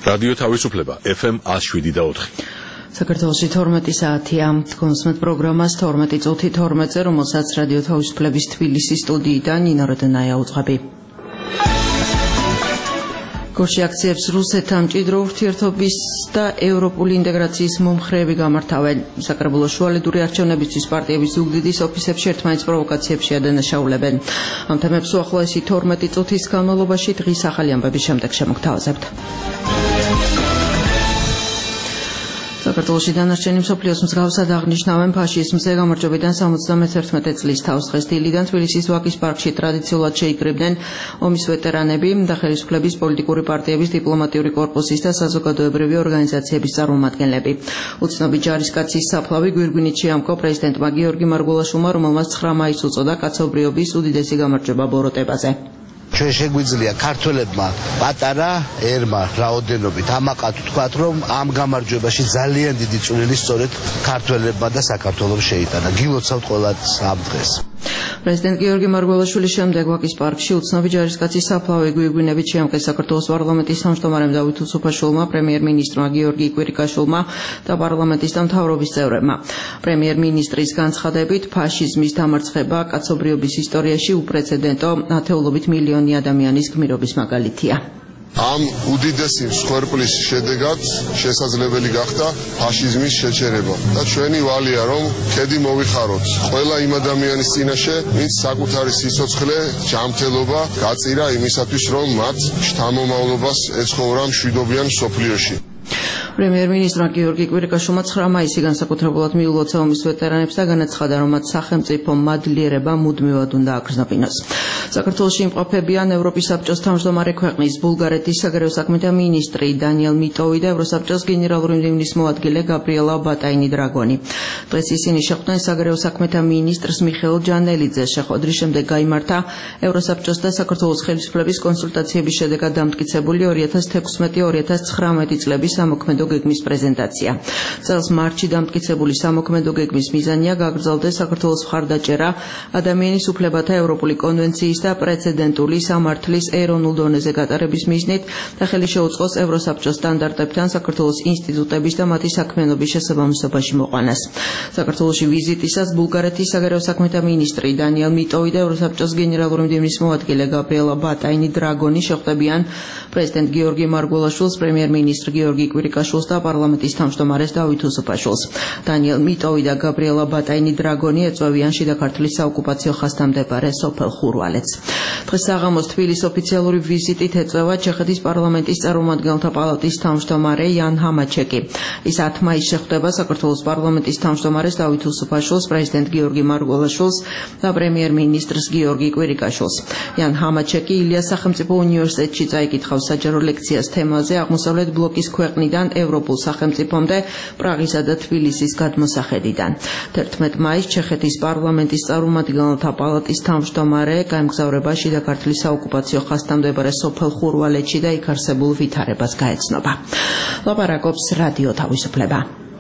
რადიო თავისუფლება FM 107.4. საქართველოში 12 საათია. კონსმეთ პროგრამას 12 წუთი 12-ზე, რომელსაც რადიო თავისუფლების თბილისის სტუდიიდან ნინო როდენაია უძღვები. გორში აქციებს რუსეთთან მჭიდრო ურთიერთობის და ევროპული ინტეგრაციის მომხრეები გამართავენ. საკრებულოს შუალედური არჩევნებისთვის პარტიების ზუგდიდის ოფისებში ერთმანეთს პროვოკაციებში ადანაშაულებენ. ამ თემებს უახლოესი 12 წუთის განმავლობაში დღის ახალი ამბების შემდეგ შემოგთავაზებთ. საქართველოში დანარჩენი მსოფლიოს მსგავსად აღნიშნავენ ფაშიზმზე გამარჯვებიდან 71 წლის თავს დღეს დილიდან თბილისის ვაკის პარკში ტრადიციულად შეიკრიბნენ ომის ვეტერანები და ხელისუფლების პოლიტიკური პარტიების დიპლომატიური კორპუსის და საზოგადოებრივი ორგანიზაციების წარმომადგენლები. უცნობი ჯარისკაცის საფლავი გვირგვინით შეამკო პრეზიდენტმა გიორგი მარგველაშვილმა, რომელმაც 9 მაისს უწოდა კაცობრიობის უდიდესი გამარჯვება ბოროტებაზე. ჩვენ შეგვიძლია ქართველებმა პატარა ერმა რაოდენობით ამაყად ვთქვათ, რომ ამ გამარჯვებაში ძალიან დიდი წვლილი სწორედ ქართველებმა და საქართველოს შეიტანა. გილოცავთ ყველას ამ დღეს. პრეზიდენტ გიორგი მარგველაშვილის შემდეგ ვაკის პარკში უცნობი ჯარისკაცის საფლავი გვირგვინებით შეამკეს საქართველოს პარლამენტის თავმჯდომარემ დავით უსუფაშვილმა, პრემიერ-მინისტრმა გიორგი კვირიკაშვილმა და პარლამენტის და მთავრობის წევრებმა. პრემიერ-მინისტრის განცხადებით, ფაშიზმის დამარცხება კაცობრიობის ისტორიაში უპრეცედენტო ათეულობით მილიონი ადამიანის გმირობის მაგალითია. ამ უდიდესი მსხვერპლის შედეგად შესაძლებელი გახდა ფაშიზმის შეჩერება და ჩვენი ვალია რომ ქედი მოვიხაროთ ყველა იმ ადამიანის წინაშე, ვინც საკუთარი სიცოცხლე, ჯანმრთელობა გაწირა იმისათვის, რომ მათ შთამომავლობას ეცხოვრა მშვიდობიან მსოფლიოში. პრემიერ-მინისტრმა გიორგი კვირიკაშვილმა 9 მაისს განსაკუთრებულად მიულოცა ომის ვეტერანებს და განაცხადა, რომ მათ სახელმწიფო მადლიერება მუდმივად უნდა აკრძნებინოს. საქართველოში იმყოფებიან ევროპის საბჭოს თავმჯდომარე ქვეყნის ბულგარეთის საგარეო საქმეთა მინისტრი დანიელ მიტოვი და ევროსაბჭოს გენერალური მდივნის მოადგილე გაბრიელა ბატაინი-დრაგონი. დღეს ისინი შეხვდნენ საგარეო საქმეთა მინისტრს მიხეილ ჯანელიძეს. შეხვედრის შემდეგ გაიმართა ევროსაბჭოს და საქართველოს ხელისუფლების კონსულტაციების შედეგად დამტკიცებული 2016-2019 წლების სამოქმედო გეგმის პრეზენტაცია. წელს მარტში დამტკიცებული სამოქმედო გეგმის მიზანია გაგრძელდეს საქართველოს მხარდაჭერა ადამიანის უფლებათა ევროპული კონვენციის და პრეცედენტული სამართლის ეროვნულ დონეზე გატარების მიზნით და ხელი შეუწყოს ევროსაბჭოს სტანდარტებთან საქართველოს ინსტიტუტების და მათი საქმიანობის შესაბამისობაში მოყვანას. საქართველოში ვიზიტისას ბულგარეთის საგარეო საქმეთა მინისტრი დანიელ მიტოვი და ევროსაბჭოს გენერალური მდივნის მოადგილე გაბრიელა ბატაინი-დრაგონი შეხვდებიან პრეზიდენტ გიორგი მარგველაშვილს, პრემიერ-მინისტრ გიორგი კვირიკაშვილს და პარლამენტის თავმჯდომარეს დავით უსუფაშვილს. დანიელ მიტოვი და გაბრიელა ბატაინი-დრაგონი ეწვევიან შიდა ქართლის საოკუპაციო ხაზთან მდებარე სოფელ ხურვალეთს. დღეს საღამოს თბილისის ოფიციალური ვიზიტით ეწევა ჩეხეთის პარლამენტის წარმომადგენელთა პალატის თავმჯდომარე იან ჰამაჩეკი. ის 10 მაისს შეხვდება საქართველოს პარლამენტის თავმჯდომარეს დავით უსუფაშვილს, პრეზიდენტ გიორგი მარგველაშვილს და პრემიერ-მინისტრს გიორგი კვირიკაშვილს. იან ჰამაჩეკი ილიას სახელმწიფო უნივერსიტეტში წაიკითხავს საჯარო ლექციას თემაზე აღმოსავლეთ ბლოკის ქვეყნიდან ევროპულ სახელმწიფომდე პრაღისა და თბილისის გადმოსახედიდან. 11 მაისს ჩეხეთის პარლამენტის წარმომადგენელთა პალატის თავმჯდომარე გაემგზავრება შიდა ქართლის საოკუპაციო ხაზთან მდებარე სოფელ ხურვალეთში და იქ არსებულ ვითარებას გაეცნობა. ლაპარაკობს რადიო თავისუფლება.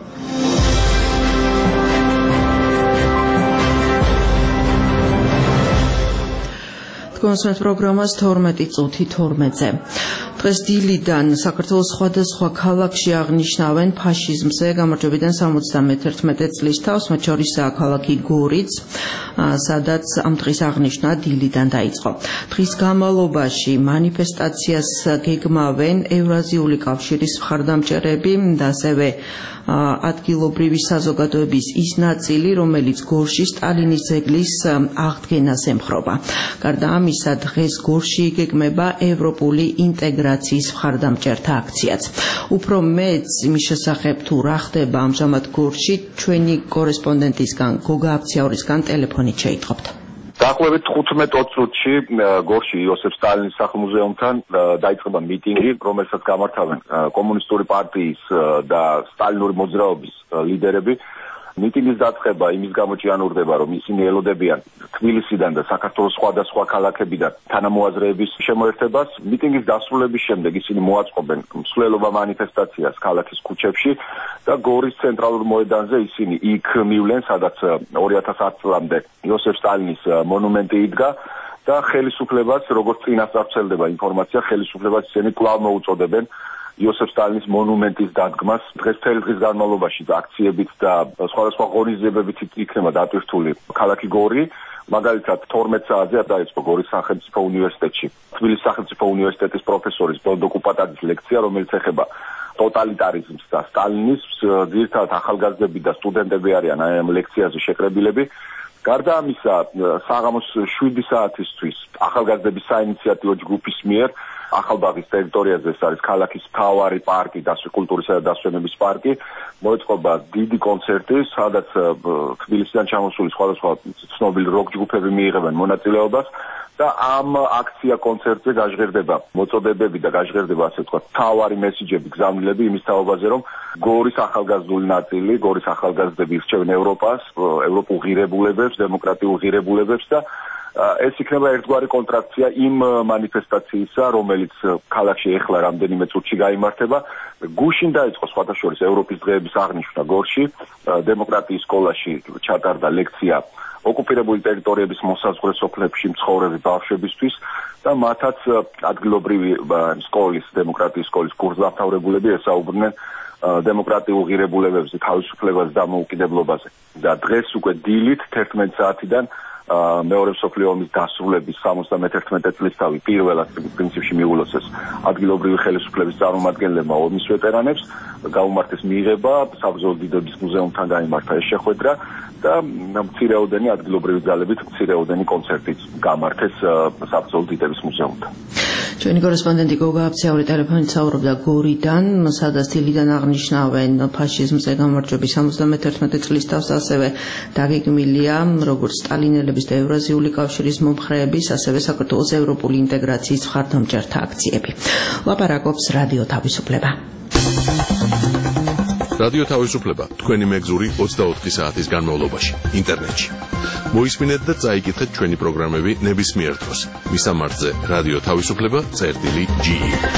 კონსმეთ პროგრამას 12 წუთი 12-ზე. დღეს დილიდან საქართველოს სხვადასხვა ქალაქში აღნიშნავენ ფაშიზმზე გამარჯვებიდან 71 წლის თავს, მათ შორისაა ქალაქი გორიც, სადაც ამ დღის აღნიშვნა დილიდან დაიწყო. დღის განმავლობაში მანიფესტაციას გეგმავენ ევრაზიული კავშირის მხარდამჭერები და ასევე ადგილობრივი საზოგადოების ის ნაწილი, რომელიც გორში სტალინის ძეგლის აღდგენას ემხრობა. გარდა ამისა, დღეს გორში იგეგმება ევროპული ინტეგრაციის მხარდამჭერთა აქციაც. უფრო მეც იმის შესახებ თუ რა ხდება ამჟამად გორში, ჩვენი კორესპონდენტისგან გოგა აფციაურისგან ტელეფონით შეიტყობთ. დაახლოებით 15-20 წუთში გორში იოსებ სტალინის სახლ-მუზეუმთან დაიწყება მიტინგი, რომელსაც გამართავენ კომუნისტური პარტიის და სტალინური მოძრაობის ლიდერები. მიტინგის დაწყება იმის გამო ჭიანურდება, რომ ისინი ელოდებიან თბილისიდან და საქართველოს სხვადასხვა ქალაქებიდან თანამოაზრეების შემოერთებას. მიტინგის დასრულების შემდეგ ისინი მოაწყობენ მსვლელობა მანიფესტაციას ქალაქის ქუჩებში და გორის ცენტრალურ მოედანზე ისინი იქ მივლენ, სადაც 2010 წლამდე იოსებ სტალინის მონუმენტი იდგა და ხელისუფლებას, როგორც წინასწარ ვრცელდება ინფორმაცია, ხელისუფლებას ისინი კვლავ მოუწოდებენ იოსებ სტალინის მონუმენტის დადგმას. დღეს მთელი დღის განმავლობაში აქციებით და სხვადასხვა ღონისძიებებით იქნება დატვირთული ქალაქი გორი. მაგალითად 12 საათზე დაიწყო გორის სახელმწიფო უნივერსიტეტში თბილისის სახელმწიფო უნივერსიტეტის პროფესორის დოდო კუპატაძის ლექცია, რომელიც ეხება ტოტალიტარიზმს და სტალინის. ძირითადად ახალგაზრდები და სტუდენტები არიან ამ ლექციაზე შეკრებილები. გარდა ამისა, საღამოს 7 საათისთვის ახალგაზრდების საინიციატივო ჯგუფის მიერ ახალბაღის ტერიტორიაზე, ეს არის ქალაქის მთავარი პარკი, კულტურისა და დასვენების პარკი, მოეწყობა დიდი კონცერტი, სადაც თბილისიდან ჩამოსული სხვადასხვა ცნობილი როკ ჯგუფები მიიღებენ მონაწილეობას და ამ აქცია კონცერტზე გაჟღერდება მოწოდებები და გაჟღერდება ასე ვთქვათ მთავარი მესიჯები, გზავნილები იმის თაობაზე, რომ გორის ახალგაზრდული ნაწილი, გორის ახალგაზრდები ირჩევენ ევროპას, ევროპულ ღირებულებებს, დემოკრატიულ ღირებულებებს და ეს იქნება ერთგვარი კონტრაქცია იმ მანიფესტაციისა, რომელიც ქალაქში ეხლა რამდენიმე წუთში გაიმართება. გუშინ დაიწყო სხვათა შორის ევროპის დღეების აღნიშვნა გორში, დემოკრატიის სკოლაში ჩატარდა ლექცია ოკუპირებული ტერიტორიების მოსაზღვრე სოფლებში მცხოვრები ბავშვებისთვის და მათაც ადგილობრივი სკოლის, დემოკრატიის სკოლის კურსდამთავრებულები ესაუბრნენ დემოკრატიულ ღირებულებებზე, თავისუფლებაზე და დამოუკიდებლობაზე. და დღეს უკვე დილით 11 საათიდან მეორე მსოფლიო ომის დასრულების 71 წლისთავი პირველად პრინციპში მიულოცეს ადგილობრივი ხელისუფლების წარმომადგენლებმა ომის ვეტერანებს, გაუმართეს მიღება, საბრძოლო დიდების მუზეუმთან გაიმართა ეს შეხვედრა და მცირეოდენი ადგილობრივი ძალებით მცირეოდენი კონცერტიც გამართეს საბრძოლო დიდების მუზეუმთან. ჩვენი კორესპონდენტი გოგა აფციაური ტელეფონით საუბრობდა გორიდან, სადაც დილიდან აღნიშნავენ ფაშიზმზე გამარჯვების 71 წლის თავს, ასევე დაგეგმილია როგორც სტალინელების და ევრაზიული კავშირის მომხრეების, ასევე საქართველოს ევროპული ინტეგრაციის მხარდამჭერთა აქციები. ლაპარაკობს რადიო თავისუფლება. რადიო თავისუფლება თქვენი მეგზური 24 საათის განმავლობაში ინტერნეტში. მოისმინეთ და წაიკითხეთ ჩვენი პროგრამები ნებისმიერ დროს. მისამართზე რადიო თავისუფლება.ge.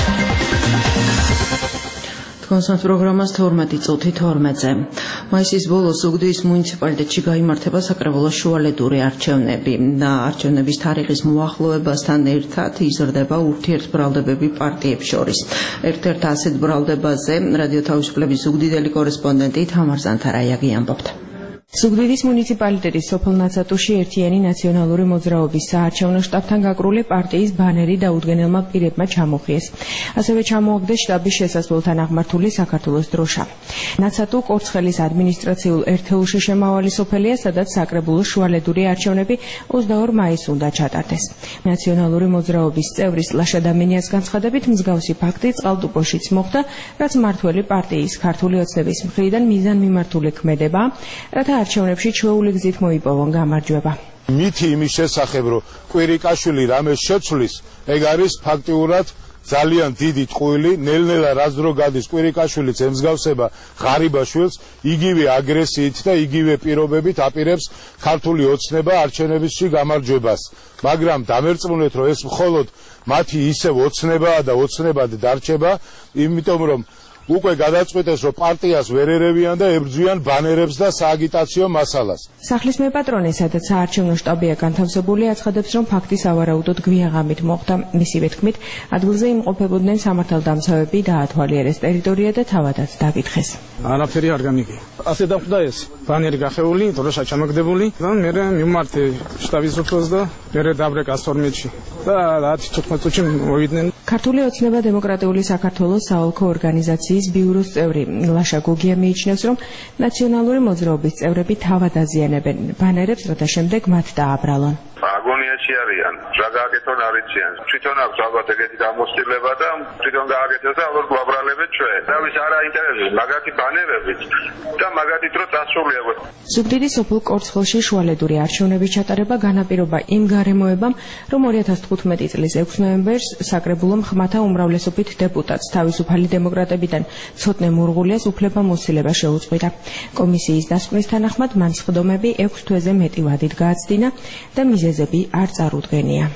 კონსერტ პროგრამას 12 წუთი 12-ზე. მაისის ბოლოს ზუგდიდის მუნიციპალიტეტში გაიმართება საკრებულოს შუალედური არჩევნები და არჩევნების თარიღის მოახლოებასთან ერთად იზრდება ურთიერთბრალდებები პარტიებს შორის. ერთ-ერთ ასეთ ბრალდებაზე რადიო თავისუფლების ზუგდიდელი კორესპონდენტი თამარ ზანთარაიაგი ამბობდა. ზუგდიდის მუნიციპალიტეტის სოფელ ნაცატუში ერთიანი ნაციონალური მოძრაობის საარჩევნო შტაბთან გაკრული პარტიის ბანერი დაუდგენელმა პირებმა ჩამოხიეს. ასევე ჩამოაგდეს შტაბის შესასვლელთან აღმართული საქართველოს დროშა. ნაცატუ კორცხელის ადმინისტრაციულ ერთეულში შემავალი სოფელია, სადაც საკრებულოს შუალედური არჩევნები 22 მაისს უნდა ჩატარდეს. ნაციონალური მოძრაობის წევრის ლაშა დამინიას განცხადებით მსგავსი ფაქტი წყალტუპოშიც მოხდა, რაც მმართველი პარტიის ქართული ოცნების მხრიდან მიზანმიმართული ქმედება, რათა არჩევნებში ჩვეული გზით მოიპოვონ გამარჯვება. მითი იმის შესახებ, რომ კვირიკაშვილი რამეს შეცვლის, ეგ არის ფაქტიურად ძალიან დიდი ტყუილი, ნელ-ნელა რაც დრო გადის კვირიკაშვილიც ემსგავსება ღარიბაშვილს, იგივე აგრესიით და იგივე პირობებით აპირებს ქართული ოცნება არჩევნებისში გამარჯვებას. მაგრამ დამერწმუნეთ, რომ ეს მხოლოდ მათი ისევ ოცნებაა და ოცნებად დარჩება, იმიტომ რომ უკვე გადაწყვეტეს, რომ პარტიას ვერ ერევიან და ებრძვიან ბანერებს და სააგიტაციო მასალას. სახლის მეპატრონე, სადაც საარჩევნო შტაბია განთავსებული, აცხადებს, რომ ფაქტი სავარაუდოდ გვიაღამით მოხდა. მისივე თქმით, ადგილზე იმყოფებოდნენ სამართალდამცავები, დაათვალიერეს ტერიტორია და თავადაც დაკითხეს. არაფერი არ გამიგია. ასე დახვდა ეს ბანერი გახეული, დროშა ჩამოგდებული და მე მიმართე შტაბის უფროს და მე დაბრეკა 12-ში და 10-15 წუთში მოვიდნენ. ქართული ოცნება დემოკრატიული საქართველოს საოლქო ორგანიზაციის ბიუროს წევრი ლაშა გოგია მიიჩნევს, რომ ნაციონალური მოძრაობის წევრები თავად აზიანებენ ბანერებს, რათა შემდეგ მათ დააბრალონ. აგონიაში არიან, რა გააკეთონ არ იციან. თვითონ აქვს ალბათ ეგეთი გამოცდილება და თვითონ გააკეთეს და ალბათ გვაბრალებენ ჩვენ. დავის არ აინტერესებს მაგათი ბანერებით და მაგათი დრო დასრულება. ზუგდიდის სოფელ კორცხელში შუალედური არჩევნების ჩატარება განაპირობა იმ გარემოებამ, რომ 2015 წლის 6 ნოემბერს საკრებულომ ხმათა უმრავლესობით დეპუტატს თავისუფალი დემოკრატებიდან ცოტნე მურღულიას უფლებამოსილება შეუწყვიტა. კომისიის დასკვნის თანახმად მან სხდომები 6 თვეზე მეტი ვადით გააცდინა და მიზეზები არ წარუდგენია.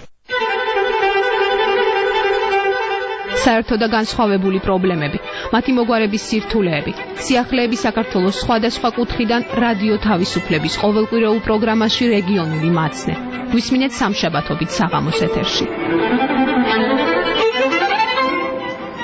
საერთო და განსხვავებული პრობლემები, მათი მოგვარების სირთულეები, სიახლეები საქართველოს სხვადასხვა კუთხიდან რადიო თავისუფლების ყოველკვირეულ პროგრამაში რეგიონული მაცნე. გვისმინეთ სამშაბათობით საღამოს ეთერში.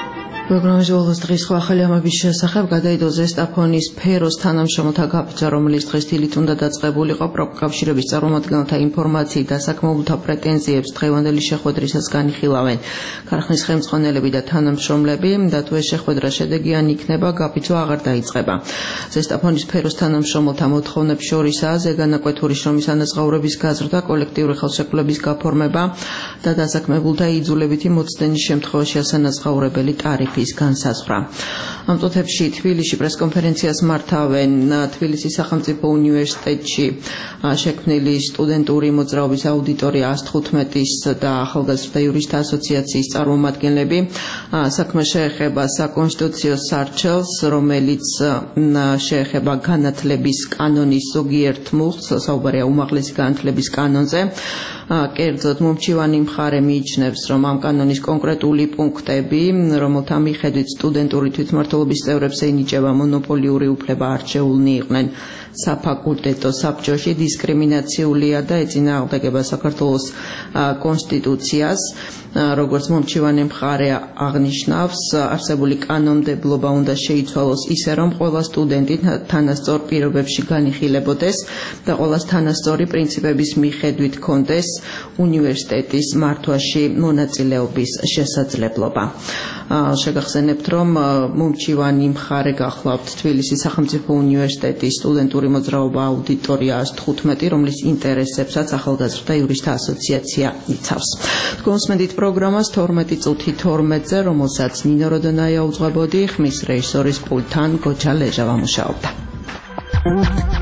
პროგრამის ბოლოს დღის სხვა ხელამების შესახებ გადაიდო ზესტაფონის ფეროს თანამშრომელთა გაფიცვა, რომელიც დღეს დილით უნდა დაწყებულიყო პროფკავშირების წარმომადგენელთა ინფორმაციით და საკმაობილთა პრეტენზიებს დღევანდელი შეხვედრისას განიხილავენ ქარხნის ხელმძღვანელები და თანამშრომლები და თუ ეს შეხვედრა შედეგიანი იქნება, გაფიცვა აღარ დაიწყება. ზესტაფონის ფეროს თანამშრომელთა მოთხოვნებს შორისაა ზეგანაკვეთური შრომის ანაზღაურების გაზრდა, კოლექტიური ხელშეკრულების გაფორმება და დასაქმებულთა იძულებითი მოცდენის შემთხვევაში ასანაზღაურებელი ტარიფის განსაზღვრა. ამ წუთებში თბილისში პრესკონფერენციას მართავენ თბილისის სახელმწიფო უნივერსიტეტში შექმნილი სტუდენტური მოძრაობის აუდიტორია 115-ის და ახალგაზრდა იურისტთა ასოციაციის წარმომადგენლები. საქმე შეეხება საკონსტიტუციო სარჩელს, რომელიც შეეხება განათლების კანონის ზოგიერთ მუხტს, საუბარია უმაღლესი განათლების კანონზე. კერძოდ მომჩივანი მხარე მიიჩნევს, რომ ამ კანონის კონკრეტული პუნქტები, რომელთა მიხედვით სტუდენტური თვითმმართველობის წევრებს ენიჭება მონოპოლიური უფლება არჩეულნი იყვნენ საფაკულტეტო საბჭოში, დისკრიმინაციულია და ეწინააღმდეგება საქართველოს კონსტიტუციას. როგორც მომჩივანი მხარე აღნიშნავს, არსებული კანონმდებლობა უნდა შეიცვალოს ისე, რომ ყველა სტუდენტი თანასწორ პირობებში განიხილებოდეს და ყველას თანასწორი პრინციპების მიხედვით ჰქონდეს უნივერსიტეტის მართვაში მონაწილეობის შესაძლებლობა. შეგახსენებთ, რომ მომჩივანი მხარე გახლავთ თბილისის სახელმწიფო უნივერსიტეტის სტუდენტური მოძრაობა აუდიტორია 115, რომლის ინტერესებსაც ახალგაზრდა იურისტთა ასოციაცია იცავს. თქვენსმენდით პროგრამას 12 წუთი 12-ზე, რომელსაც ნინო როდონაია უძღვებოდი, ხმის რეჟისორის პულტთან გოჩა ლეჟავა მუშაობდა.